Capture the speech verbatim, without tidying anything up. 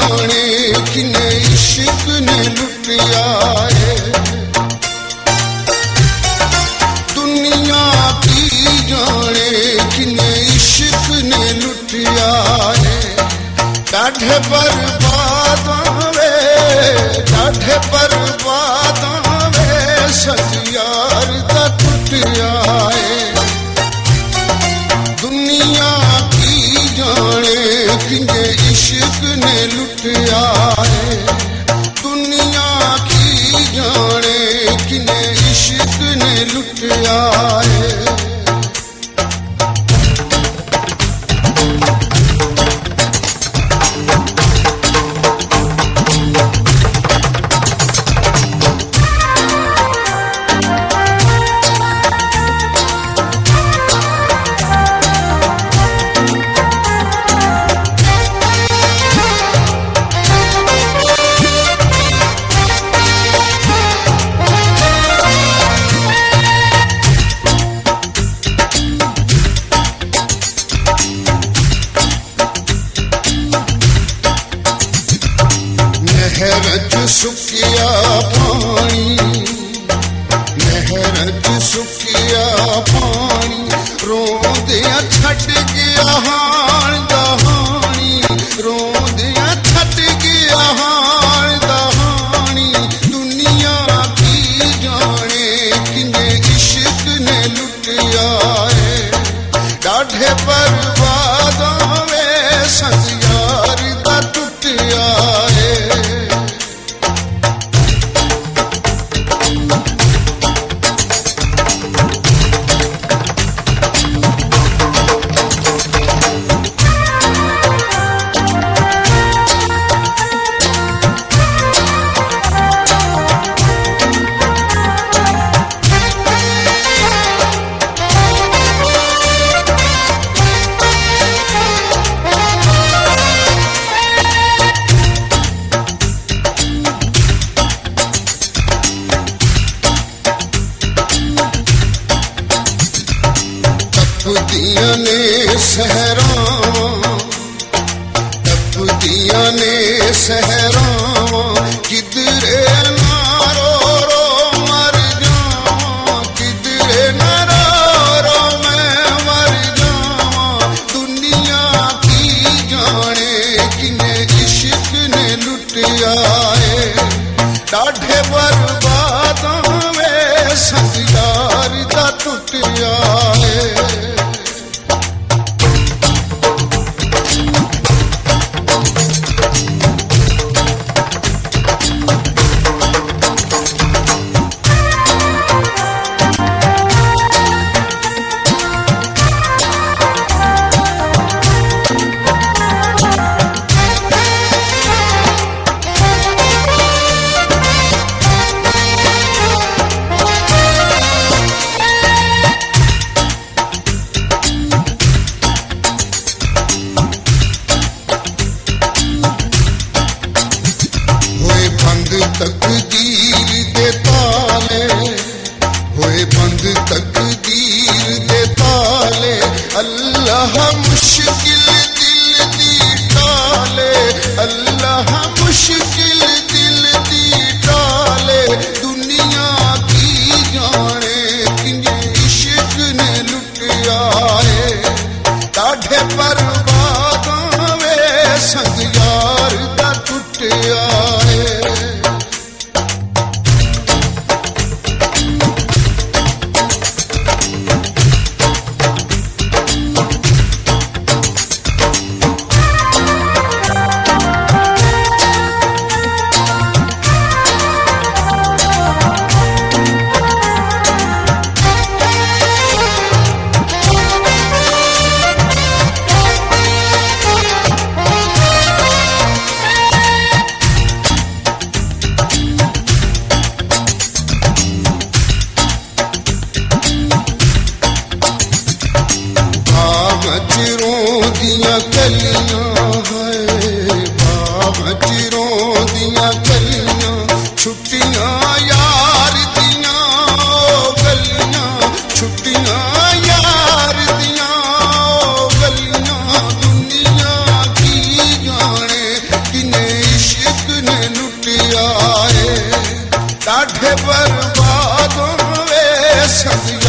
जाने किने इश्क ने लुटिया है, दुनिया की जाने किने इश्क ने लुटिया है। डाढे बर्बादां वे डाढे बर्बादां वे सजियार दा टुटिया है। दुनिया की जाने किने इश्क ने लुटिया है, दुनिया की जाने किने इश्क ने लुटिया है। नहरत सुकिया पानी, नहरत सुकिया पानी, रोंदिया छट गया हाण दहानी, रोंदिया छट गया हाण दहानी। दुनिया की जाने किने इश्क ने लुटिया है, डाढे बर्बादां वे संसार दा टुटिया है। तपदियां ने सहरावां, तपदियां ने सहरावां, किधरे ना रो रो मर जावां, किधरे ना रो रो मैं मर जावां। दुनिया की जाने किने इश्क ने लुटिया है, डाढे बर्बादां वे संसार दा टुटिया है। ठाठे बर्बाद वे सदियों